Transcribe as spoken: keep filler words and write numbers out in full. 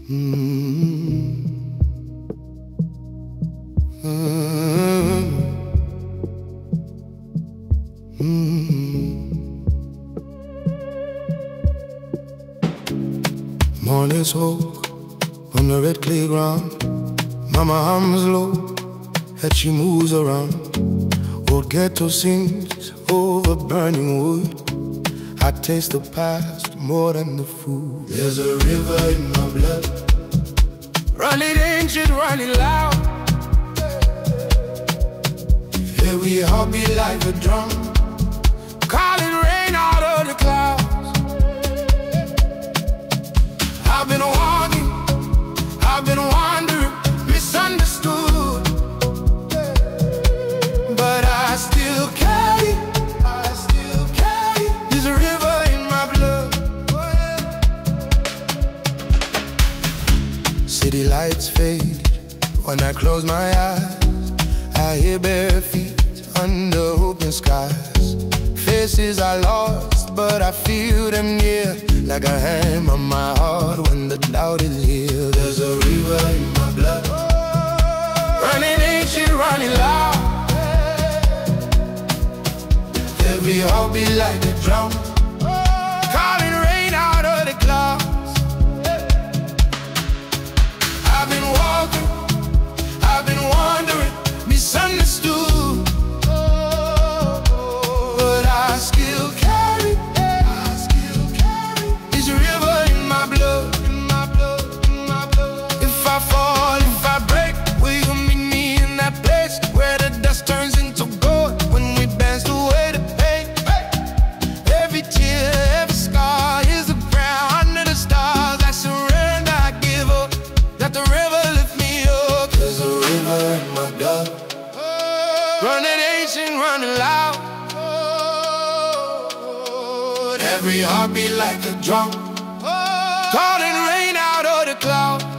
Mm-hmm. Mm-hmm. Mm-hmm. Morning's hope on the red clay ground. Mama hums low as she moves around. Old ghetto sings over burning wood. I taste the past more than the food. There's a river in my blood, running ancient, running loud. Here we heartbeat like a drum, calling rain out of the clouds. I've been walking, I've been wandering, misunderstood, but I still carry, I still carry this river in my blood. City lights fade when I close my eyes. I hear bare feet under open skies. Faces I lost, but I feel them near, like a hand on my heart when the doubt is here. There's a river in my blood, running ancient, running loud. Every heartbeat like a drum, calling rain out of the clouds. I've been walking, I've been wandering, misunderstood, but I still carry, I still carry this river in my blood, in my blood, in my blood. If I fall, if I break, will you meet me in that place where the dust turns into gold, when we dance away the pain? Every tear, every scar is the ground under the stars. I surrender, I give up, let the river lift me up. There's a river in my blood, running ancient, running loud. Every heartbeat like a drum, calling rain out of the clouds.